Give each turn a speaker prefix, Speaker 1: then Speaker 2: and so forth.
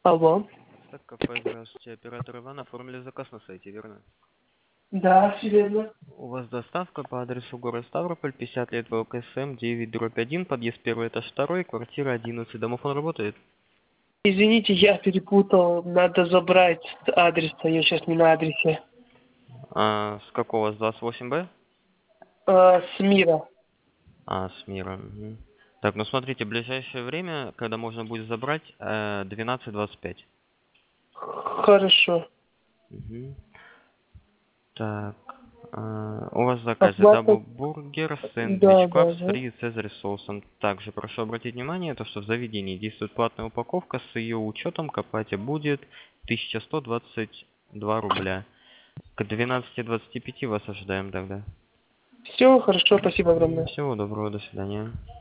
Speaker 1: Алло.
Speaker 2: Так, КП, здравствуйте. Оператор Иван, оформили заказ на сайте, верно?
Speaker 1: Да, все верно.
Speaker 2: У вас доставка по адресу город Ставрополь, 50 лет ВЛКСМ, 9/1, подъезд 1, этаж 2, квартира 11. Домофон работает?
Speaker 1: Извините, я перепутал. Надо забрать с адреса. Я сейчас не на адресе.
Speaker 2: А, с какого? С 28Б?
Speaker 1: С мира.
Speaker 2: А, с мира. Мгм. Так, ну смотрите, ближайшее время, когда можно будет забрать, 12:25.
Speaker 1: Хорошо.
Speaker 2: Мгм. Так, у вас в заказе
Speaker 1: Оплата.
Speaker 2: даблбургер,
Speaker 1: Да,
Speaker 2: сэндвич,
Speaker 1: да,
Speaker 2: клаб с
Speaker 1: да.
Speaker 2: фри и цезарь соусом. Также прошу обратить внимание, то, что в заведении действует платная упаковка, с ее учетом к оплате будет 1122 рубля. К 12:25 вас ожидаем тогда.
Speaker 1: Все, хорошо, спасибо огромное.
Speaker 2: Всего доброго, до свидания.